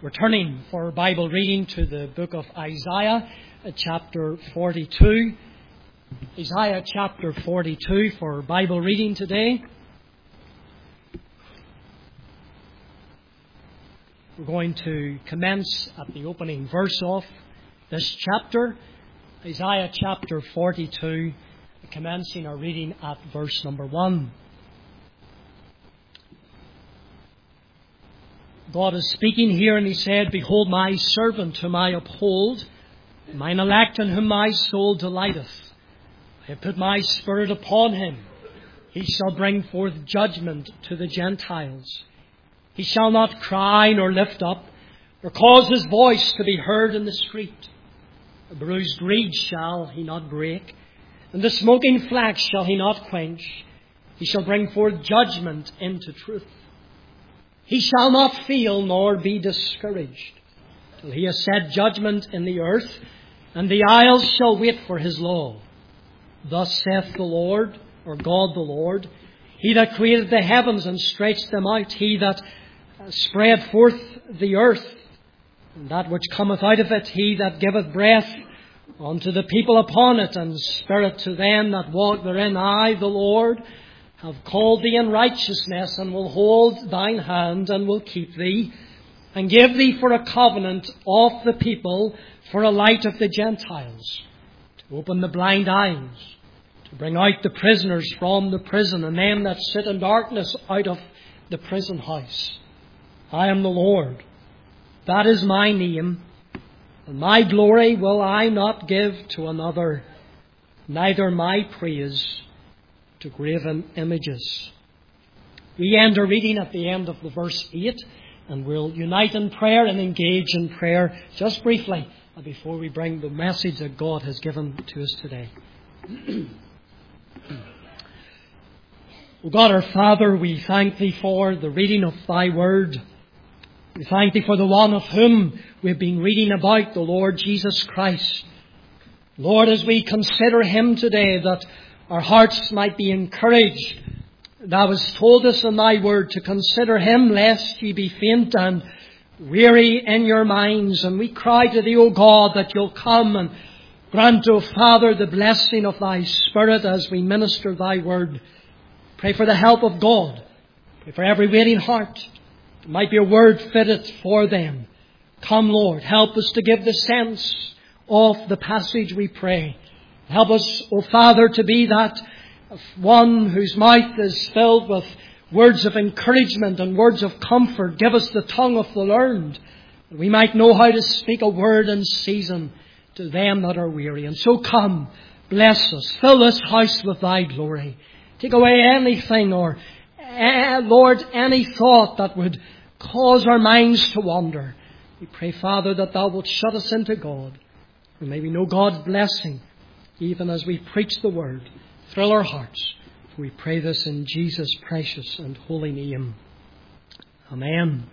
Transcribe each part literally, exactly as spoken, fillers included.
We're turning for Bible reading to the book of Isaiah, chapter forty-two. Isaiah chapter forty-two for Bible reading today. We're going to commence at the opening verse of this chapter, Isaiah chapter forty-two, commencing our reading at verse number one. God is speaking here, and He said, "Behold my servant whom I uphold, mine elect in whom my soul delighteth. I have put my spirit upon him. He shall bring forth judgment to the Gentiles. He shall not cry nor lift up, or cause his voice to be heard in the street. A bruised reed shall he not break, and the smoking flax shall he not quench. He shall bring forth judgment into truth. He shall not fail nor be discouraged, till he has set judgment in the earth, and the isles shall wait for his law. Thus saith the Lord, or God the Lord, He that created the heavens and stretched them out, He that spread forth the earth, and that which cometh out of it, He that giveth breath unto the people upon it, and spirit to them that walk therein. I, the Lord, have called thee in righteousness, and will hold thine hand, and will keep thee, and give thee for a covenant of the people, for a light of the Gentiles, to open the blind eyes, to bring out the prisoners from the prison, and them that sit in darkness out of the prison house. I am the Lord, that is my name, and my glory will I not give to another, neither my praise to graven images." We end our reading at the end of the verse eight, and we'll unite in prayer and engage in prayer just briefly before we bring the message that God has given to us today. O God our Father, we thank Thee for the reading of Thy Word. We thank Thee for the one of whom we've been reading about, the Lord Jesus Christ. Lord, as we consider Him today, that our hearts might be encouraged. Thou hast told us in Thy Word to consider Him, lest ye be faint and weary in your minds. And we cry to Thee, O God, that You'll come and grant, O Father, the blessing of Thy Spirit as we minister Thy Word. Pray for the help of God. Pray for every waiting heart. It might be a word fitted for them. Come, Lord, help us to give the sense of the passage, we pray. Help us, O Father, to be that one whose mouth is filled with words of encouragement and words of comfort. Give us the tongue of the learned, that we might know how to speak a word in season to them that are weary. And so come, bless us, fill this house with Thy glory. Take away anything or, uh, Lord, any thought that would cause our minds to wander. We pray, Father, that Thou wilt shut us into God. And may we know God's blessing even as we preach the Word. Thrill our hearts. For we pray this in Jesus' precious and holy name. Amen.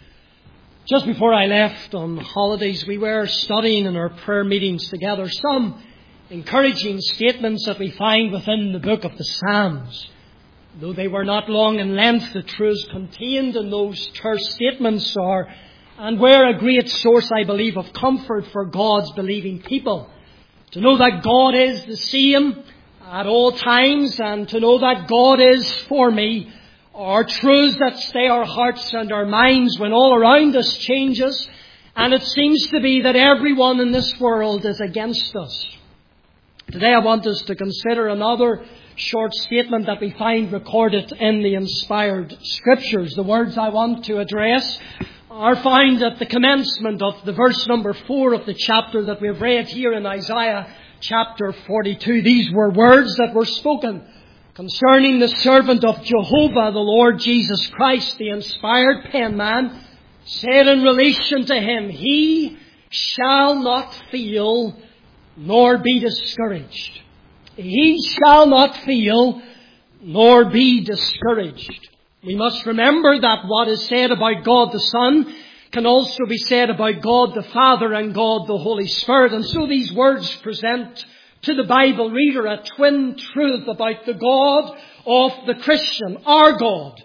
Just before I left on holidays, we were studying in our prayer meetings together some encouraging statements that we find within the book of the Psalms. Though they were not long in length, the truths contained in those terse statements are and were a great source, I believe, of comfort for God's believing people. To know that God is the same at all times, and to know that God is for me, are truths that stay our hearts and our minds when all around us changes, and it seems to be that everyone in this world is against us. Today I want us to consider another short statement that we find recorded in the inspired Scriptures. The words I want to address are found at the commencement of the verse number four of the chapter that we have read here in Isaiah chapter forty-two. These were words that were spoken concerning the servant of Jehovah, the Lord Jesus Christ. The inspired penman said in relation to Him, He shall not fail nor be discouraged. He shall not fail nor be discouraged. We must remember that what is said about God the Son can also be said about God the Father and God the Holy Spirit. And so these words present to the Bible reader a twin truth about the God of the Christian, our God,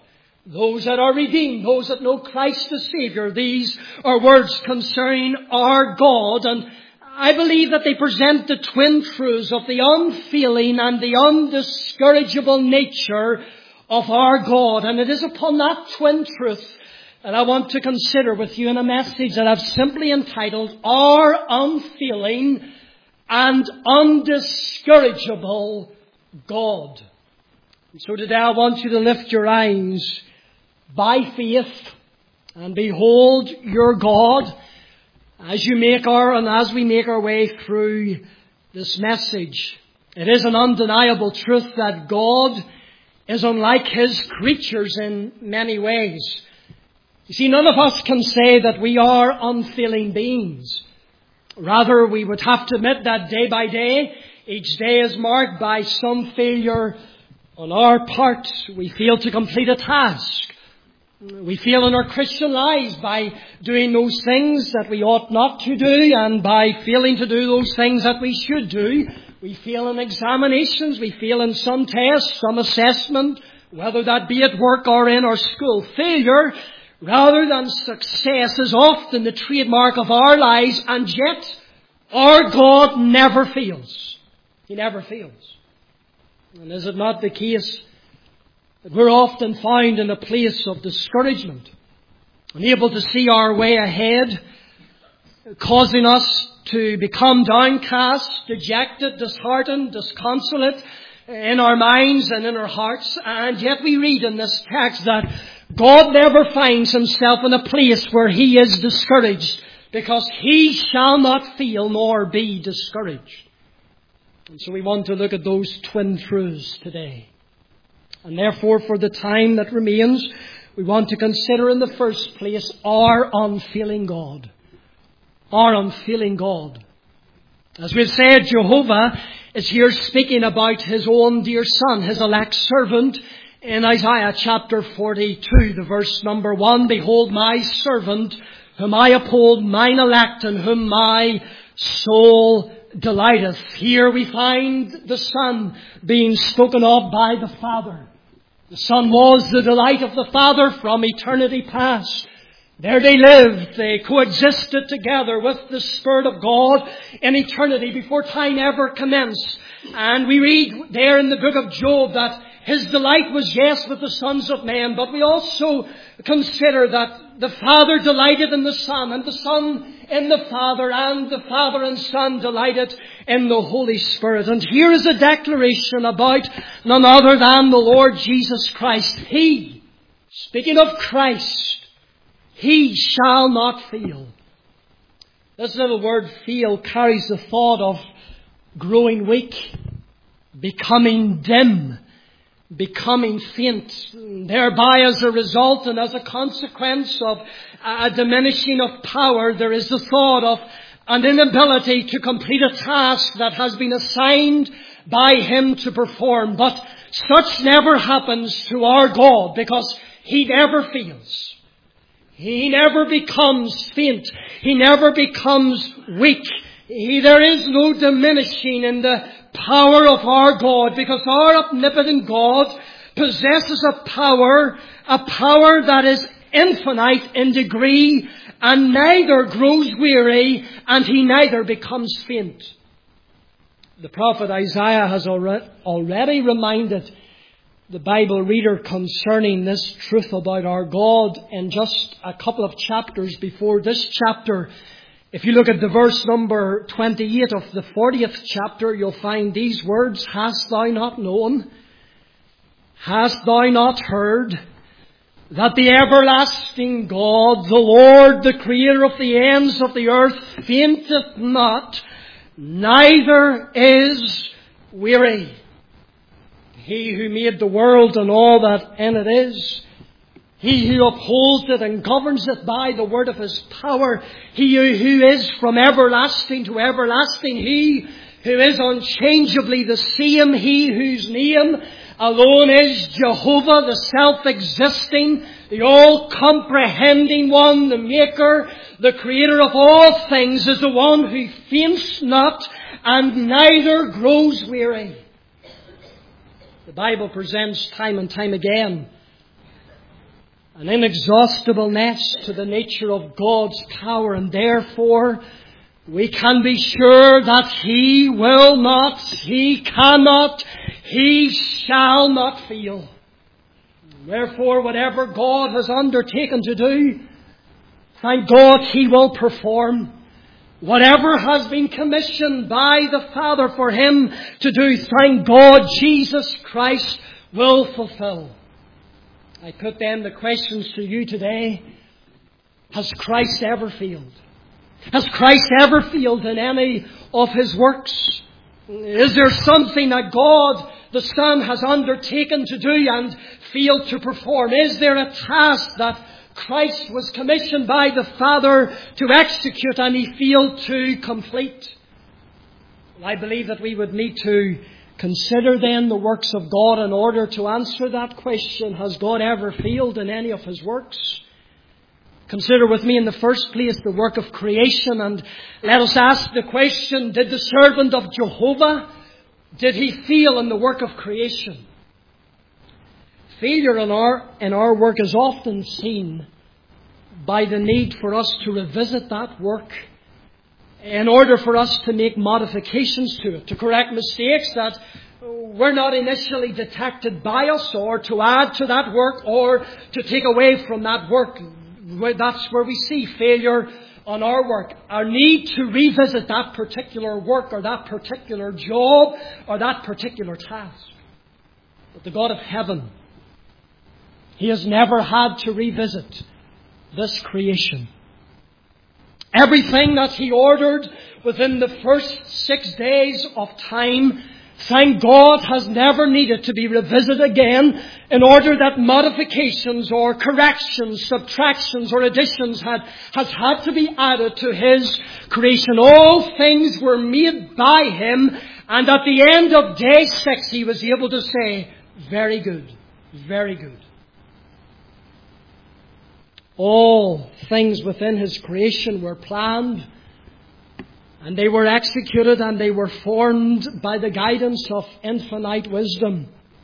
those that are redeemed, those that know Christ as Savior. These are words concerning our God, and I believe that they present the twin truths of the unfailing and the undiscourageable nature of our God. And it is upon that twin truth that I want to consider with you in a message that I've simply entitled, Our Unfailing and Undiscourageable God. And so today I want you to lift your eyes by faith and behold your God as you make our, and as we make our way through this message. It is an undeniable truth that God is unlike His creatures in many ways. You see, none of us can say that we are unfailing beings. Rather, we would have to admit that day by day, each day is marked by some failure on our part. We fail to complete a task. We fail in our Christian lives by doing those things that we ought not to do, and by failing to do those things that we should do. We fail in examinations. We fail in some tests, some assessment, whether that be at work or in our school. Failure, rather than success, is often the trademark of our lives, and yet our God never fails. He never fails. And is it not the case that we're often found in a place of discouragement, unable to see our way ahead, causing us to become downcast, dejected, disheartened, disconsolate in our minds and in our hearts? And yet we read in this text that God never finds Himself in a place where He is discouraged, because He shall not fail nor be discouraged. And so we want to look at those twin truths today. And therefore, for the time that remains, we want to consider in the first place our unfailing God. Our unfailing God. As we've said, Jehovah is here speaking about His own dear Son, His elect servant, in Isaiah chapter forty-two, the verse number one. Behold my servant, whom I uphold, mine elect, in whom my soul delighteth. Here we find the Son being spoken of by the Father. The Son was the delight of the Father from eternity past. There they lived. They coexisted together with the Spirit of God in eternity before time ever commenced. And we read there in the book of Job that His delight was, yes, with the sons of men, but we also consider that the Father delighted in the Son, and the Son in the Father, and the Father and Son delighted in the Holy Spirit. And here is a declaration about none other than the Lord Jesus Christ. He, speaking of Christ, He shall not fail. This little word fail carries the thought of growing weak, becoming dim, becoming faint, thereby as a result and as a consequence of a diminishing of power, there is the thought of an inability to complete a task that has been assigned by Him to perform. But such never happens to our God, because He never fails. He never becomes faint. He never becomes weak. He, there is no diminishing in the power of our God, because our omnipotent God possesses a power, a power that is infinite in degree, and neither grows weary, and He neither becomes faint. The prophet Isaiah has already reminded the Bible reader concerning this truth about our God in just a couple of chapters before this chapter. If you look at the verse number twenty-eight of the fortieth chapter, you'll find these words, Hast thou not known? Hast thou not heard? That the everlasting God, the Lord, the Creator of the ends of the earth, fainteth not, neither is weary. He who made the world and all that in it is, He who upholds it and governs it by the word of His power, He who is from everlasting to everlasting, He who is unchangeably the same, He whose name alone is Jehovah, the self-existing, the all-comprehending one, the Maker, the Creator of all things, is the one who faints not and neither grows weary. The Bible presents time and time again an inexhaustibleness to the nature of God's power, and therefore we can be sure that He will not, He cannot, He shall not fail. Therefore, whatever God has undertaken to do, thank God He will perform. Whatever has been commissioned by the Father for Him to do, thank God Jesus Christ will fulfill. I put then the questions to you today. Has Christ ever failed? Has Christ ever failed in any of His works? Is there something that God the Son has undertaken to do and failed to perform? Is there a task that Christ was commissioned by the Father to execute and He failed to complete? I believe that we would need to consider then the works of God in order to answer that question. Has God ever failed in any of His works? Consider with me in the first place the work of creation, and let us ask the question, did the servant of Jehovah, did he fail in the work of creation? Failure in our, in our work is often seen by the need for us to revisit that work in order for us to make modifications to it, to correct mistakes that were not initially detected by us, or to add to that work, or to take away from that work. That's where we see failure on our work. Our need to revisit that particular work, or that particular job, or that particular task. But the God of heaven, He has never had to revisit this creation. Everything that He ordered within the first six days of time, thank God, has never needed to be revisited again in order that modifications or corrections, subtractions or additions had, has had to be added to His creation. All things were made by Him, and at the end of day six He was able to say, very good, very good. All things within His creation were planned, and they were executed, and they were formed by the guidance of infinite wisdom.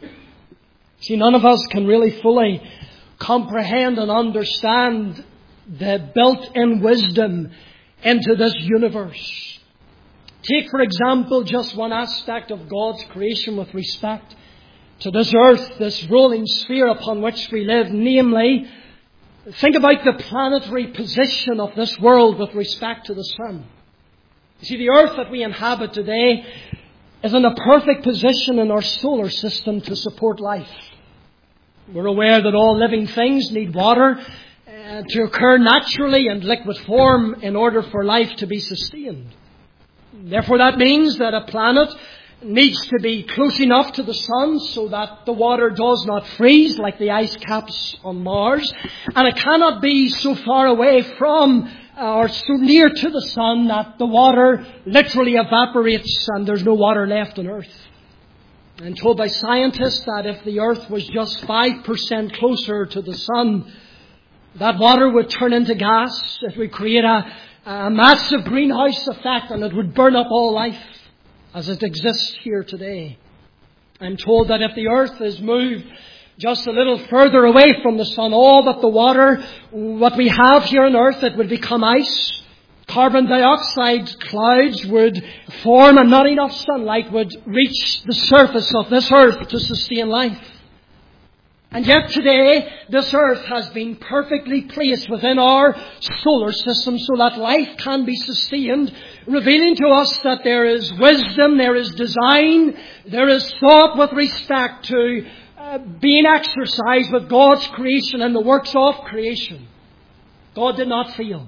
See, none of us can really fully comprehend and understand the built-in wisdom into this universe. Take, for example, just one aspect of God's creation with respect to this earth, this rolling sphere upon which we live, namely, think about the planetary position of this world with respect to the sun. You see, the earth that we inhabit today is in a perfect position in our solar system to support life. We're aware that all living things need water uh, to occur naturally in liquid form in order for life to be sustained. Therefore, that means that a planet needs to be close enough to the sun so that the water does not freeze like the ice caps on Mars. And it cannot be so far away from or so near to the sun that the water literally evaporates and there's no water left on earth. I'm told by scientists that if the earth was just five percent closer to the sun, that water would turn into gas. It would create a, a massive greenhouse effect, and it would burn up all life as it exists here today. I'm told that if the earth is moved just a little further away from the sun, all that the water, what we have here on earth, it would become ice. Carbon dioxide clouds would form, and not enough sunlight would reach the surface of this earth to sustain life. And yet today, this earth has been perfectly placed within our solar system so that life can be sustained, revealing to us that there is wisdom, there is design, there is thought with respect to uh, being exercised with God's creation and the works of creation. God did not fail.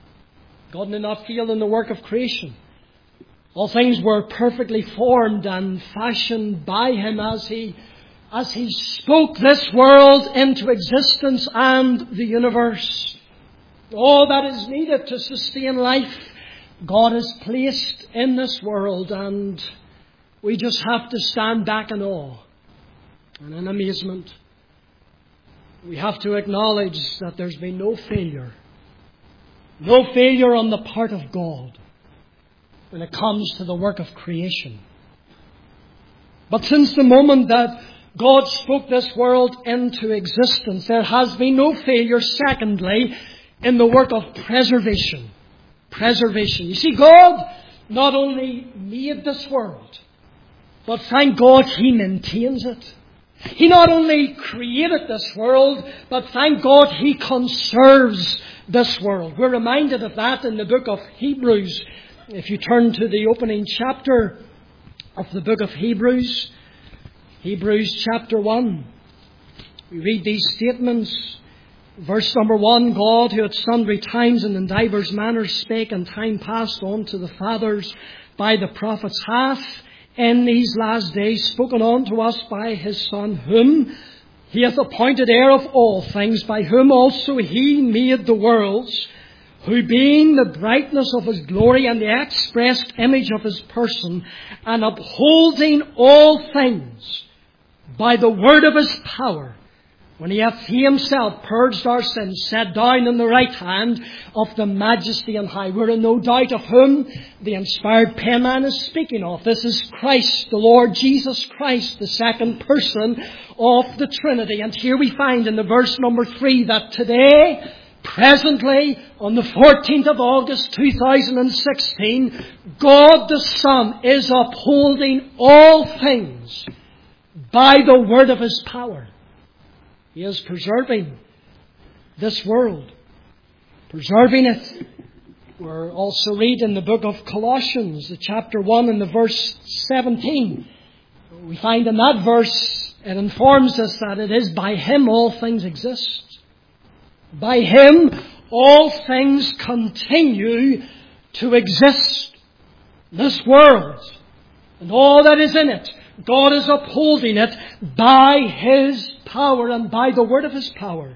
God did not fail in the work of creation. All things were perfectly formed and fashioned by Him as He As He spoke this world into existence and the universe. All that is needed to sustain life, God has placed in this world, and we just have to stand back in awe and in amazement. We have to acknowledge that there's been no failure. No failure on the part of God when it comes to the work of creation. But since the moment that God spoke this world into existence. There has been no failure, secondly, in the work of preservation. Preservation. You see, God not only made this world, but thank God He maintains it. He not only created this world, but thank God He conserves this world. We're reminded of that in the book of Hebrews. If you turn to the opening chapter of the book of Hebrews, Hebrews chapter one, we read these statements. Verse number one, God, who at sundry times and in divers manners spake in time past on to the fathers by the prophets, hath in these last days spoken unto us by His Son, whom He hath appointed heir of all things, by whom also He made the worlds, who being the brightness of His glory and the expressed image of His person, and upholding all things by the word of His power, when He hath He Himself purged our sins, sat down in the right hand of the Majesty on high. We're in no doubt of whom the inspired penman is speaking of. This is Christ, the Lord Jesus Christ, the second person of the Trinity. And here we find in the verse number three that today, presently, on the fourteenth of August two thousand sixteen, God the Son is upholding all things by the word of His power. He is preserving this world, preserving it. We're also read in the book of Colossians, the chapter one and the verse seventeen. We find in that verse, it informs us that it is by Him all things exist. By Him all things continue to exist. This world and all that is in it, God is upholding it by His power and by the word of His power.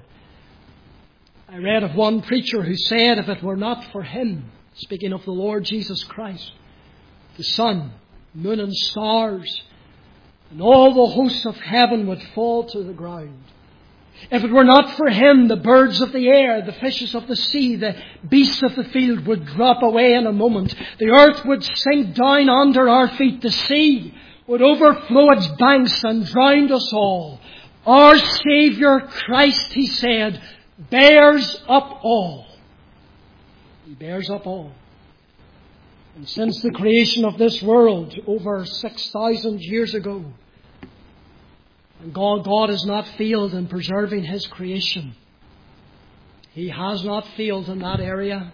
I read of one preacher who said, if it were not for Him, speaking of the Lord Jesus Christ, the sun, moon and stars, and all the hosts of heaven would fall to the ground. If it were not for Him, the birds of the air, the fishes of the sea, the beasts of the field would drop away in a moment. The earth would sink down under our feet. The sea would overflow its banks and drown us all. Our Saviour Christ, He said, bears up all. He bears up all. And since the creation of this world over six thousand years ago, and God, God has not failed in preserving His creation. He has not failed in that area.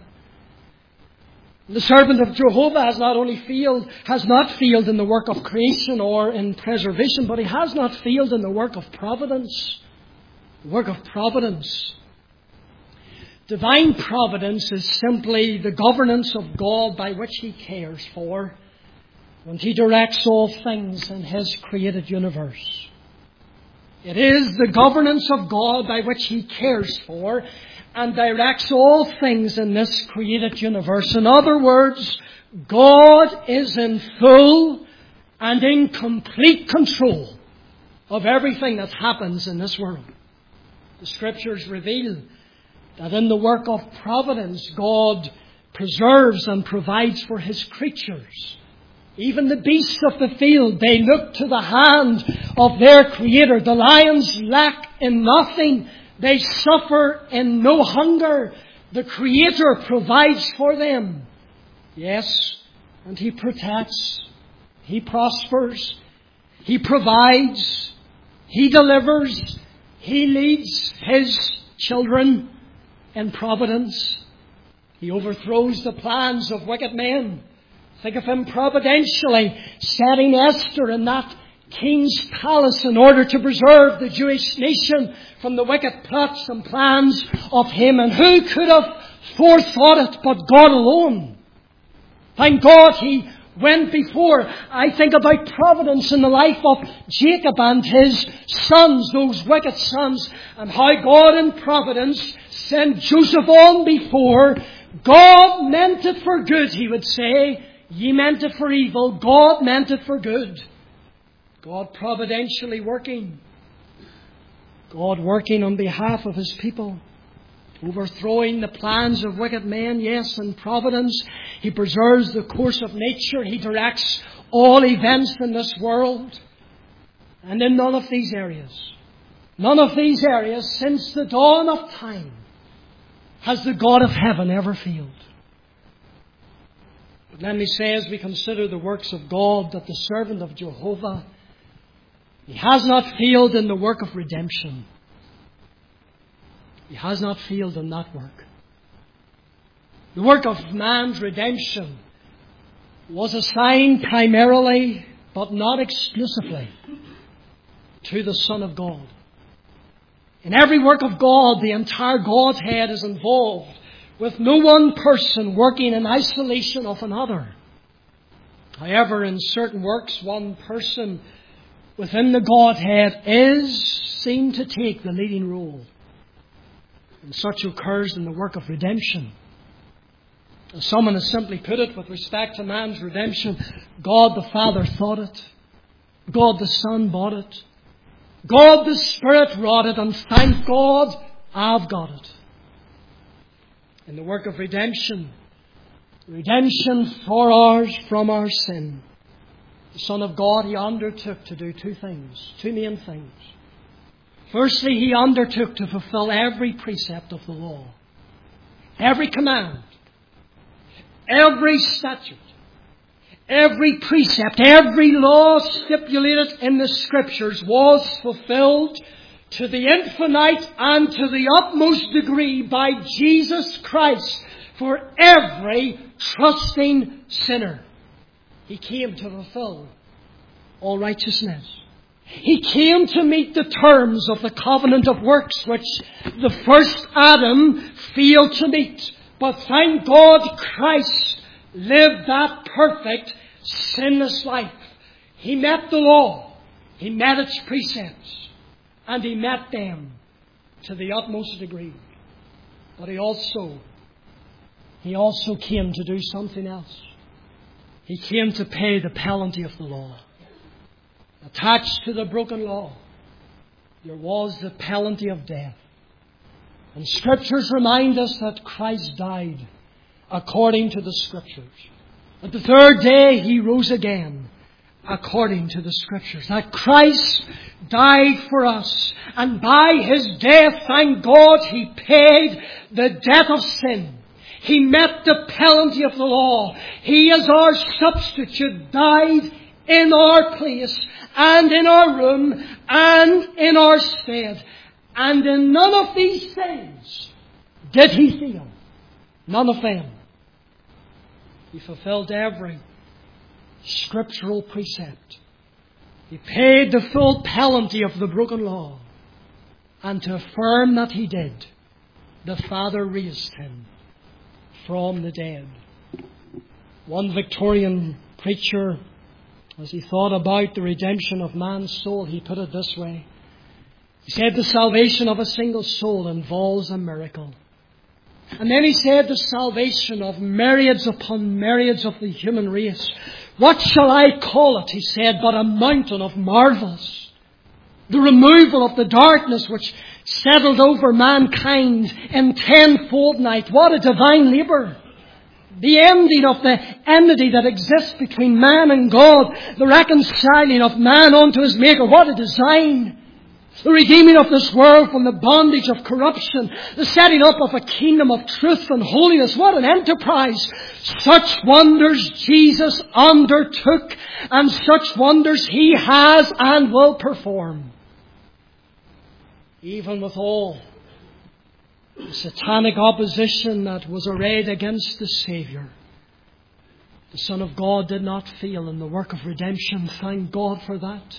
The servant of Jehovah has not only failed, has not failed in the work of creation or in preservation, but he has not failed in the work of providence. The work of providence. Divine providence is simply the governance of God by which He cares for when He directs all things in His created universe. It is the governance of God by which He cares for and directs all things in this created universe. In other words, God is in full and in complete control of everything that happens in this world. The Scriptures reveal that in the work of providence, God preserves and provides for His creatures. Even the beasts of the field, they look to the hand of their Creator. The lions lack in nothing. They suffer in no hunger. The Creator provides for them. Yes, and He protects. He prospers. He provides. He delivers. He leads His children in providence. He overthrows the plans of wicked men. Think of Him providentially setting Esther in that king's palace in order to preserve the Jewish nation from the wicked plots and plans of Haman. Who could have forethought it but God alone? Thank God He went before. I think about providence in the life of Jacob and his sons, those wicked sons, and how God in providence sent Joseph on before. God meant it for good, he would say. Ye meant it for evil. God meant it for good. God providentially working. God working on behalf of His people. Overthrowing the plans of wicked men. Yes, in providence. He preserves the course of nature. He directs all events in this world. And in none of these areas, none of these areas since the dawn of time has the God of heaven ever failed. But let me say, as we consider the works of God, that the servant of Jehovah, he has not failed in the work of redemption. He has not failed in that work. The work of man's redemption was assigned primarily, but not exclusively, to the Son of God. In every work of God, the entire Godhead is involved, with no one person working in isolation of another. However, in certain works, one person within the Godhead is seen to take the leading role. And such occurs in the work of redemption. As someone has simply put it with respect to man's redemption, God the Father thought it. God the Son bought it. God the Spirit wrought it, and thank God, I've got it. In the work of redemption, redemption for ours from our sin, the Son of God, He undertook to do two things, two main things. Firstly, He undertook to fulfill every precept of the law, every command, every statute, every precept, every law stipulated in the Scriptures was fulfilled to the infinite and to the utmost degree by Jesus Christ for every trusting sinner. He came to fulfill all righteousness. He came to meet the terms of the covenant of works which the first Adam failed to meet. But thank God, Christ lived that perfect, sinless life. He met the law. He met its precepts. And He met them to the utmost degree. But He also, He also came to do something else. He came to pay the penalty of the law. Attached to the broken law, there was the penalty of death. And Scriptures remind us that Christ died according to the Scriptures. At the third day He rose again according to the Scriptures. That Christ died for us. And by His death, thank God, He paid the debt of sin. He met the penalty of the law. He, as our substitute, died in our place and in our room and in our stead. And in none of these things did He fail. None of them. He fulfilled every scriptural precept. He paid the full penalty of the broken law. And to affirm that He did, the Father raised Him from the dead. One Victorian preacher, as he thought about the redemption of man's soul, he put it this way. He said the salvation of a single soul involves a miracle. And then he said the salvation of myriads upon myriads of the human race. What shall I call it, he said, but a mountain of marvels. The removal of the darkness which settled over mankind in tenfold night. What a divine labour. The ending of the enmity that exists between man and God. The reconciling of man unto his Maker. What a design. The redeeming of this world from the bondage of corruption. The setting up of a kingdom of truth and holiness. What an enterprise. Such wonders Jesus undertook. And such wonders He has and will perform. Even with all the satanic opposition that was arrayed against the Saviour, the Son of God did not fail in the work of redemption. Thank God for that.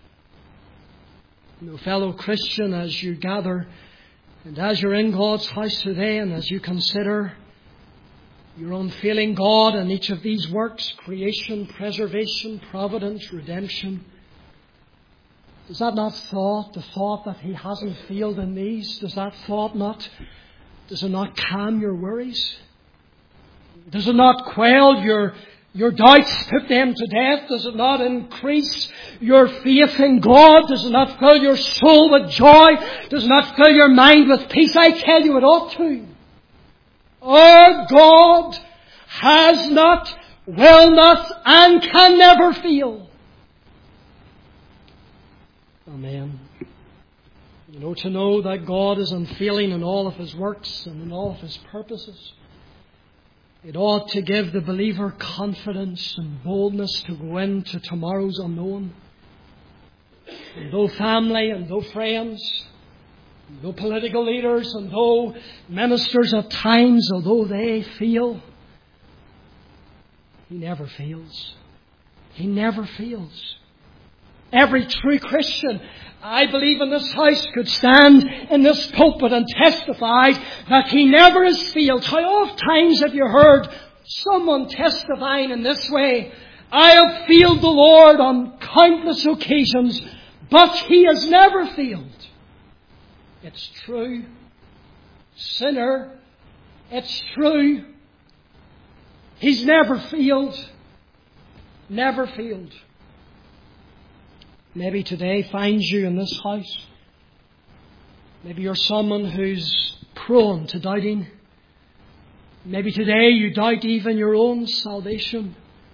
You know, fellow Christian, as you gather and as you're in God's house today and as you consider your unfailing God in each of these works, creation, preservation, providence, redemption, does that not thought, the thought that He hasn't failed in these, does that thought not, does it not calm your worries? Does it not quell your, your doubts, put them to death? Does it not increase your faith in God? Does it not fill your soul with joy? Does it not fill your mind with peace? I tell you, it ought to. Our God has not, will not, and can never fail. Amen. You know, to know that God is unfailing in all of His works and in all of His purposes, it ought to give the believer confidence and boldness to go into tomorrow's unknown. And though family and though friends, and though political leaders and though ministers at times, although they fail, He never fails. He never fails. Every true Christian, I believe, in this house could stand in this pulpit and testify that he never has failed. How oft times have you heard someone testifying in this way? I have failed the Lord on countless occasions, but He has never failed. It's true. Sinner, it's true. He's never failed. Never failed. Maybe today finds you in this house. Maybe you're someone who's prone to doubting. Maybe today you doubt even your own salvation.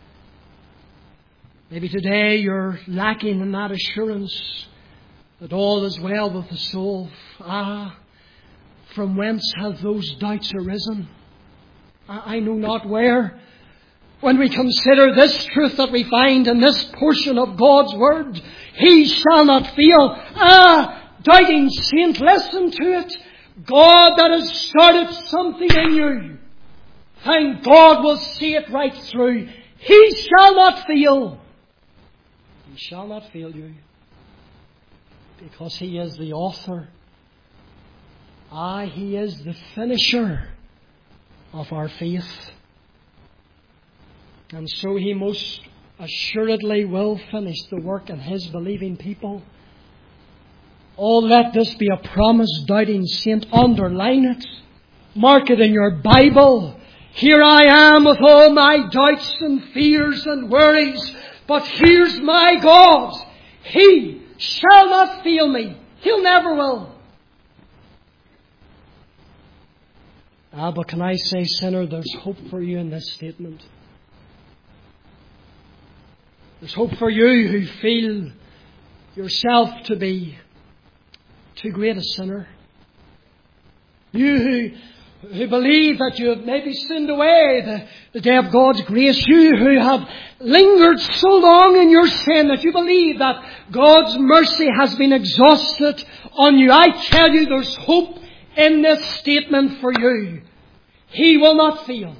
Maybe today you're lacking in that assurance that all is well with the soul. Ah, from whence have those doubts arisen? I know not where. When we consider this truth that we find in this portion of God's Word, He shall not fail. Ah, doubting saint, listen to it. God that has started something in you, and God will see it right through. He shall not fail. He shall not fail you. Because He is the author. Ah, He is the finisher of our faith. And so He most assuredly will finish the work in His believing people. Oh, let this be a promise, doubting saint. Underline it. Mark it in your Bible. Here I am with all my doubts and fears and worries. But here's my God. He shall not fail me. He'll never will. Ah, but can I say, sinner, there's hope for you in this statement. There's hope for you who feel yourself to be too great a sinner. You who, who believe that you have maybe sinned away the, the day of God's grace. You who have lingered so long in your sin that you believe that God's mercy has been exhausted on you. I tell you, there's hope in this statement for you. He will not fail.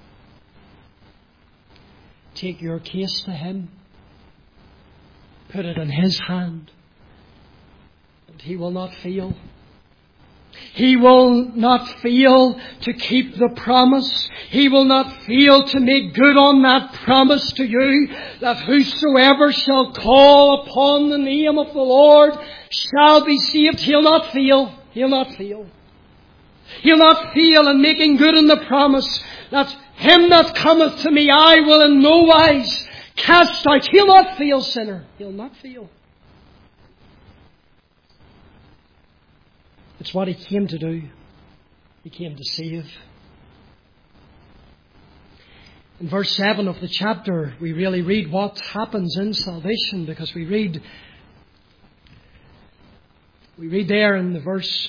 Take your case to Him. Put it in His hand. And He will not fail. He will not fail to keep the promise. He will not fail to make good on that promise to you, that whosoever shall call upon the name of the Lord shall be saved. He'll not fail. He'll not fail. He'll not fail in making good on the promise that him that cometh to me I will in no wise cast out. He'll not fail, sinner. He'll not fail. It's what He came to do. He came to save. In verse seven of the chapter, we really read what happens in salvation, because we read we read there in the verse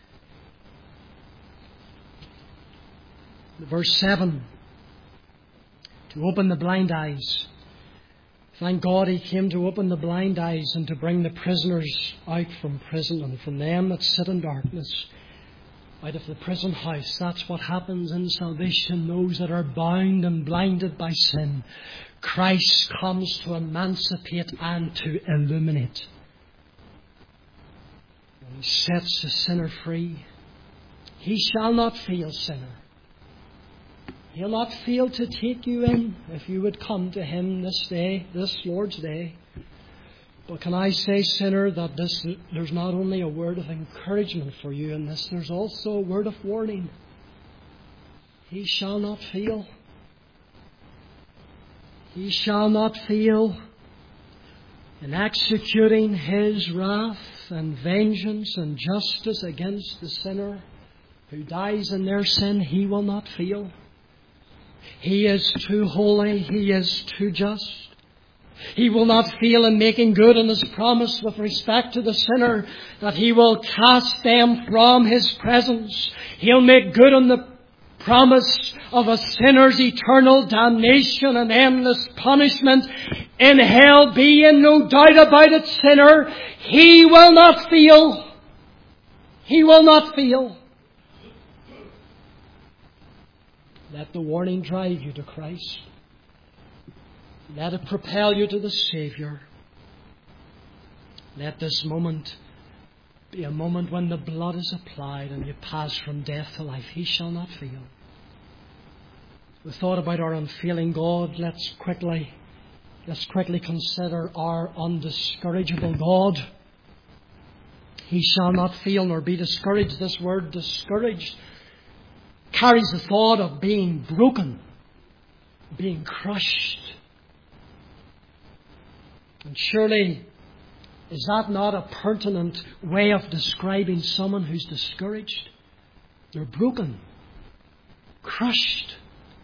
the verse seven, to open the blind eyes. Thank God He came to open the blind eyes and to bring the prisoners out from prison, and from them that sit in darkness out of the prison house. That's what happens in salvation. Those that are bound and blinded by sin, Christ comes to emancipate and to illuminate. And He sets the sinner free. He shall not fail, sinner. He'll not fail to take you in if you would come to Him this day, this Lord's Day. But can I say, sinner, that this, there's not only a word of encouragement for you in this, there's also a word of warning. He shall not fail. He shall not fail in executing His wrath and vengeance and justice against the sinner who dies in their sin. He will not fail. He is too holy. He is too just. He will not fail in making good on His promise with respect to the sinner, that He will cast them from His presence. He'll make good on the promise of a sinner's eternal damnation and endless punishment in hell. Be in no doubt about it, sinner. He will not fail. He will not fail. Let the warning drive you to Christ. Let it propel you to the Saviour. Let this moment be a moment when the blood is applied and you pass from death to life. He shall not fail. We thought about our unfailing God. Let's quickly, let's quickly consider our undiscourageable God. He shall not fail nor be discouraged. This word discouraged carries the thought of being broken, being crushed. And surely, is that not a pertinent way of describing someone who's discouraged? They're broken, crushed.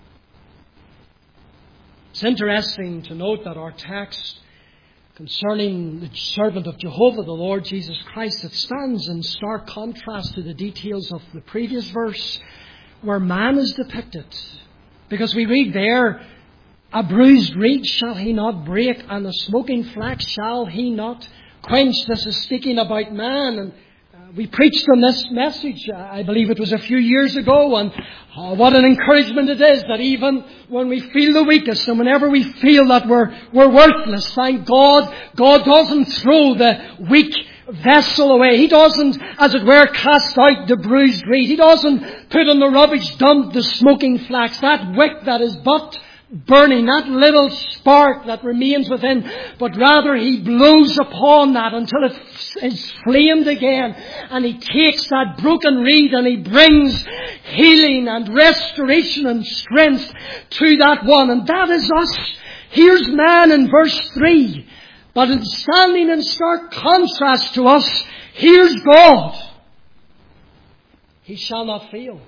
It's interesting to note that our text concerning the servant of Jehovah, the Lord Jesus Christ, it stands in stark contrast to the details of the previous verse where man is depicted. Because we read there, a bruised reed shall he not break, and a smoking flax shall he not quench. This is speaking about man. And uh, we preached on this message, uh, I believe it was a few years ago, and uh, what an encouragement it is that even when we feel the weakest and whenever we feel that we're, we're worthless, thank God, God doesn't throw the weak vessel away. He doesn't, as it were, cast out the bruised reed. He doesn't put on the rubbish dump the smoking flax, that wick that is but burning, that little spark that remains within, but rather He blows upon that until it is flamed again, and He takes that broken reed and He brings healing and restoration and strength to that one. And that is us. Here's man in verse three, but in standing in stark contrast to us, here's God. He shall not fail.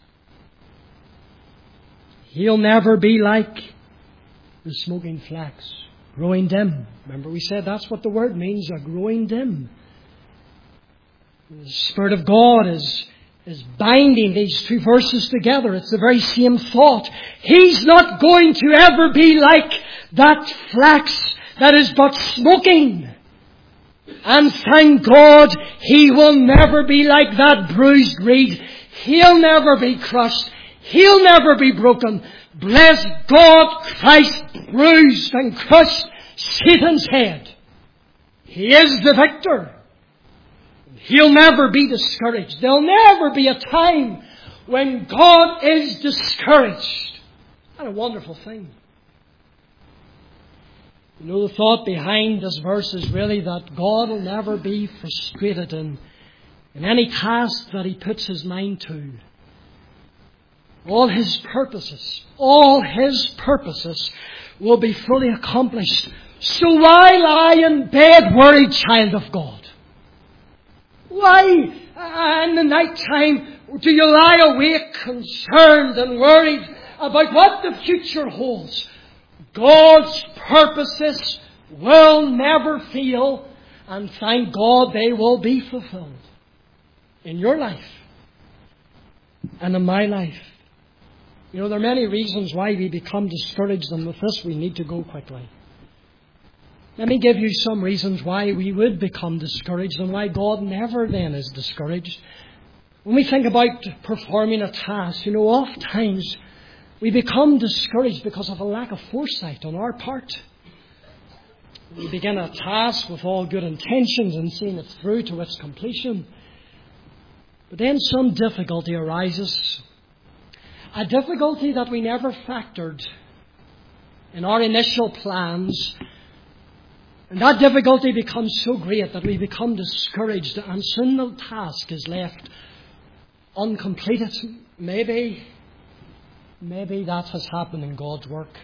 He'll never be like the smoking flax, growing dim. Remember we said that's what the word means, a growing dim. The Spirit of God is, is binding these two verses together. It's the very same thought. He's not going to ever be like that flax that is but smoking. And thank God, He will never be like that bruised reed. He'll never be crushed. He'll never be broken. Bless God, Christ bruised and crushed Satan's head. He is the victor. He'll never be discouraged. There'll never be a time when God is discouraged. What a wonderful thing. You know, the thought behind this verse is really that God will never be frustrated in, in any task that He puts His mind to. All His purposes, all His purposes will be fully accomplished. So why lie in bed worried, child of God? Why, in the night time, do you lie awake concerned and worried about what the future holds? God's purposes will never fail, and thank God they will be fulfilled in your life and in my life. You know, there are many reasons why we become discouraged, and with this we need to go quickly. Let me give you some reasons why we would become discouraged and why God never then is discouraged. When we think about performing a task, you know, oft times we become discouraged because of a lack of foresight on our part. We begin a task with all good intentions and seeing it through to its completion. But then some difficulty arises. A difficulty that we never factored in our initial plans. And that difficulty becomes so great that we become discouraged, and soon the task is left uncompleted. Maybe, maybe that has happened in God's work.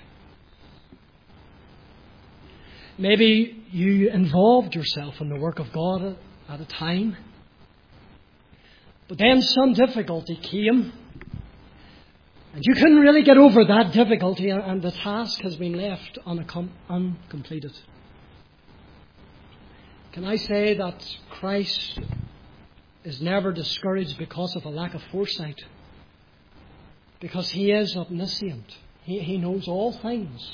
Maybe you involved yourself in the work of God at a time. But then some difficulty came. And you couldn't really get over that difficulty, and the task has been left uncom- uncompleted. Can I say that Christ is never discouraged because of a lack of foresight? Because He is omniscient. He, he knows all things.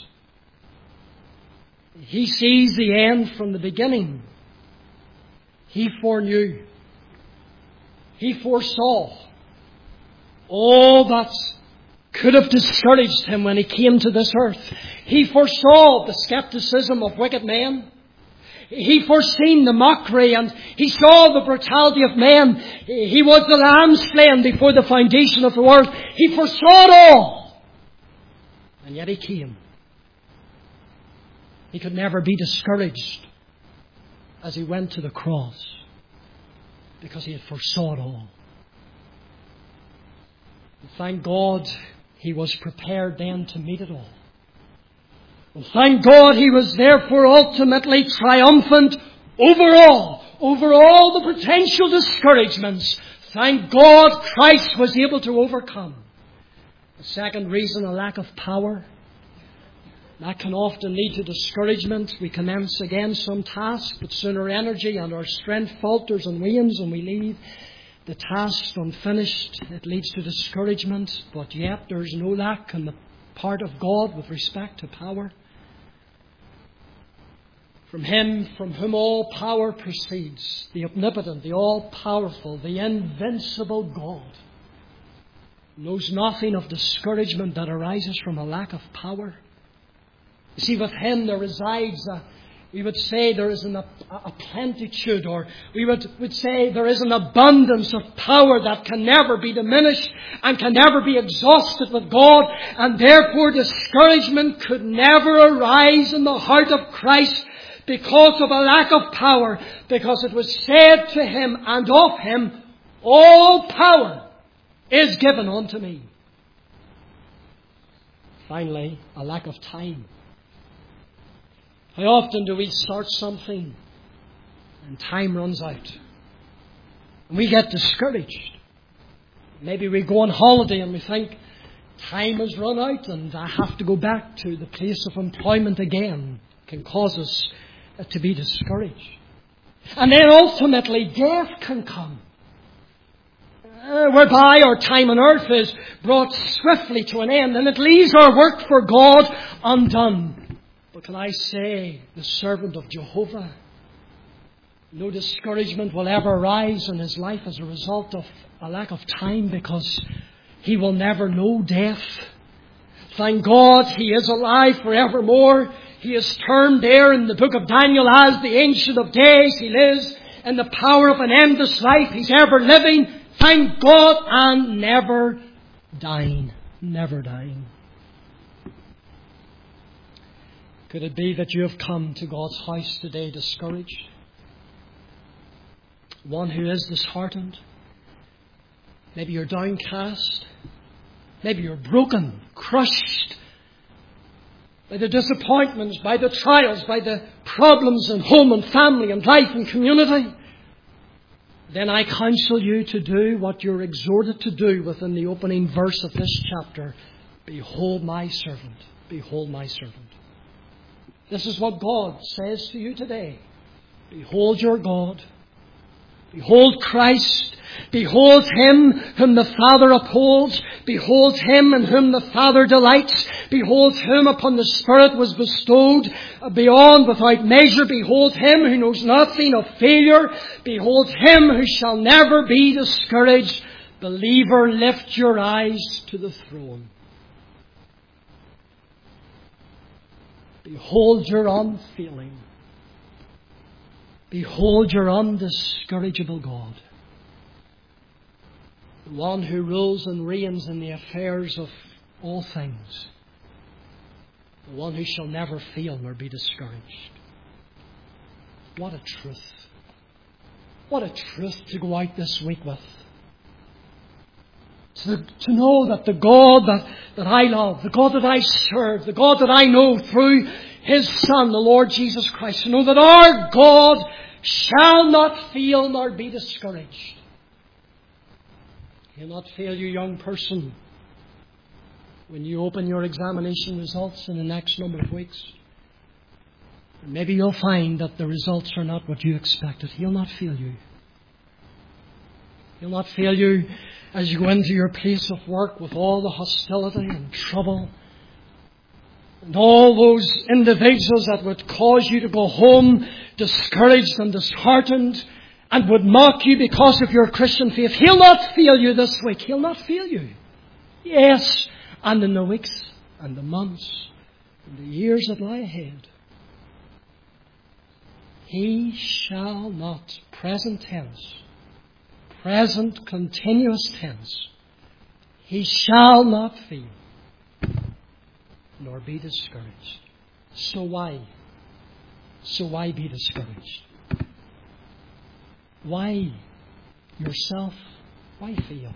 He sees the end from the beginning. He foreknew. He foresaw all that could have discouraged Him when He came to this earth. He foresaw the skepticism of wicked men. He foreseen the mockery, and He saw the brutality of men. He was the lamb slain before the foundation of the world. He foresaw it all. And yet He came. He could never be discouraged as He went to the cross, because He had foresaw it all. And thank God He was prepared then to meet it all. And thank God He was therefore ultimately triumphant over all, over all the potential discouragements. Thank God Christ was able to overcome. The second reason, a lack of power. That can often lead to discouragement. We commence again some task, but soon our energy and our strength falters and wanes, and we leave the task unfinished. It leads to discouragement, but yet there's no lack on the part of God with respect to power. From Him from whom all power proceeds, the omnipotent, the all-powerful, the invincible God, knows nothing of discouragement that arises from a lack of power. You see, with Him there resides a, we would say there is an, a, a plenitude, or we would, would say there is an abundance of power that can never be diminished and can never be exhausted with God, and therefore discouragement could never arise in the heart of Christ because of a lack of power, because it was said to Him and of Him, all power is given unto me. Finally, a lack of time. How often do we start something and time runs out? And we get discouraged. Maybe we go on holiday and we think, time has run out and I have to go back to the place of employment again. It can cause us to be discouraged. And then ultimately death can come, uh, whereby our time on earth is brought swiftly to an end, and it leaves our work for God undone. But can I say, the servant of Jehovah, no discouragement will ever arise in his life as a result of a lack of time, because he will never know death. Thank God He is alive forevermore. He is termed there in the book of Daniel as the Ancient of Days. He lives in the power of an endless life. He's ever living, thank God, and never dying. Never dying. Could it be that you have come to God's house today discouraged? One who is disheartened? Maybe you're downcast. Maybe you're broken, crushed by the disappointments, by the trials, by the problems in home and family and life and community. Then I counsel you to do what you're exhorted to do within the opening verse of this chapter. Behold my servant. Behold my servant. This is what God says to you today. Behold your God. Behold Christ. Behold Him whom the Father upholds. Behold Him in whom the Father delights. Behold whom upon the Spirit was bestowed beyond without measure. Behold Him who knows nothing of failure. Behold Him who shall never be discouraged. Believer, lift your eyes to the throne. Behold your unfailing. Behold your undiscourageable God. The one who rules and reigns in the affairs of all things. The one who shall never fail nor be discouraged. What a truth. What a truth to go out this week with. To, to know that the God that, that I love, the God that I serve, the God that I know through His Son, the Lord Jesus Christ, to know that our God shall not fail nor be discouraged. He'll not fail you, young person. when you open your examination results in the next number of weeks. Maybe you'll find that the results are not what you expected. He'll not fail you. He'll not fail you as you go into your place of work with all the hostility and trouble and all those individuals that would cause you to go home discouraged and disheartened and would mock you because of your Christian faith. He'll not fail you this week. He'll not fail you. Yes, and in the weeks and the months and the years that lie ahead. He shall not, present tense, present continuous tense, he shall not fail, nor be discouraged. So why? So why be discouraged? Why yourself? Why fail?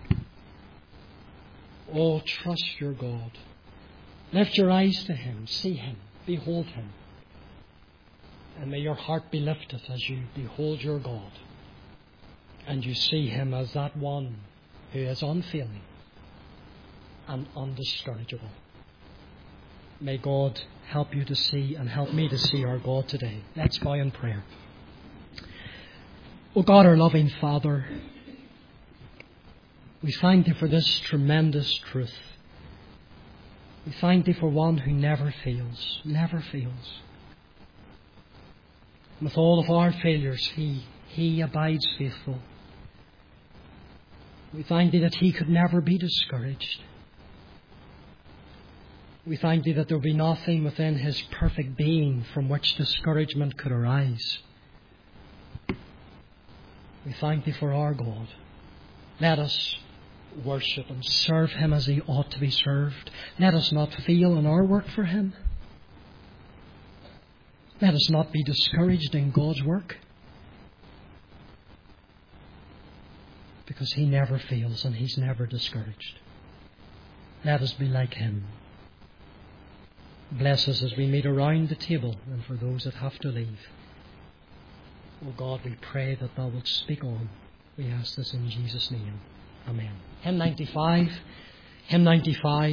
Oh, trust your God. Lift your eyes to Him. See Him. Behold Him. And may your heart be lifted as you behold your God. And you see Him as that one who is unfailing and undiscourageable. May God help you to see and help me to see our God today. Let's bow in prayer. O God, our loving Father, we thank Thee for this tremendous truth. We thank Thee for one who never fails, never fails. With all of our failures, He, He abides faithful. We thank Thee that He could never be discouraged. We thank Thee that there will be nothing within His perfect being from which discouragement could arise. We thank Thee for our God. Let us worship and serve Him as He ought to be served. Let us not fail in our work for Him. Let us not be discouraged in God's work, because He never fails and He's never discouraged. Let us be like Him. Bless us as we meet around the table and for those that have to leave. Oh God, we pray that Thou wilt speak on. We ask this in Jesus' name. Amen. Hymn ninety-five. Hymn ninety-five.